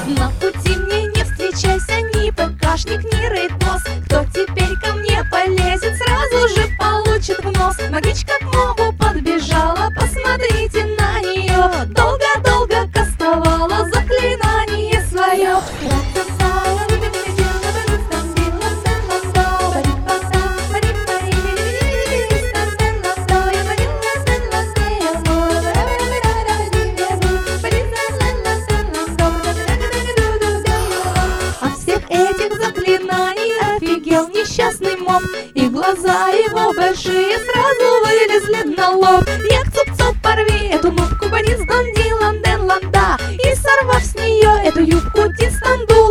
На пути мне не встречайся ни ПКшник, ни рейдбосс. Кто теперь ко мне полезет, сразу же получит в нос. Магичка к мобу подбежала, посмотрите на нее. Долго-долго кастовала заклинание свое. Заклинаний офигел несчастный моб, и глаза его большие сразу вылезли на лоб. Як цуп-цуп, порви эту нубку, бонис, дон, дилан, ден, ланда, и сорвав с нее эту юбку, дистанду